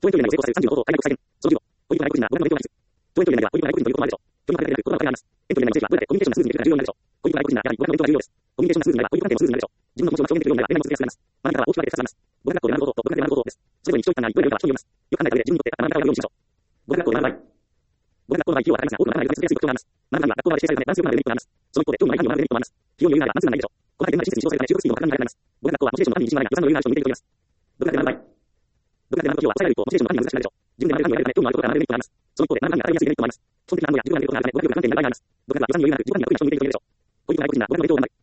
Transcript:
登園距離内を成功させる30のことを最大国際線。その15、保育内国人が語学の影響がない。登園距離内では保育外国人ということもあるでしょう。興味深いだけでことが分かります。遠距離内の定義はどうやってコミュニケーションがスムーズにできるか重要になるでしょう。保育外国人がやはり語学の影響が重要です。コミュニケーションがスムーズになれば保育関係もスムーズになるでしょう。自分の気持ちを表現できるようになれば恋愛もスムーズになるでしょう。語学学校で学ぶことと語学で学ぶことです。それぞれに長い一長一短がいっぱいあるから人によります。よく考えた上で自分にとって当たり前の会話を用意しましょう。語学学校で学ぶ場合、語学学校の場合、費用はかかりますが、多くの学校が学びやすい特徴があります。学ぶには学校側で指定されるため、バランスよく学べるメリットがあります。その一方で、興味のない範囲を学べるメリットもあります。費用の余裕があれば、バランスがないでしょう。この大変な施設に指導されるため、就学スピードも格段に速くなります。語学学校はモチベーションの管理に自信がないが、予算の余裕がある人に向いていると言います。独学で学ぶ場合、独学で学ぶ時は、最大一歩、モチベーションの管理が難しくなるでしょう。自分で学ぶ環境をやるため、興味のあることから学べるメリットがあります。その一方で、学ぶに当たりやすいメリットもあります。基本的な暗号や自己管理ができることがあるため、語学力が関係に長いがあります。独学は予算に余裕がなく、自己管理が特に消費できると言えるでしょう。保育外国人が語学の影響を学び、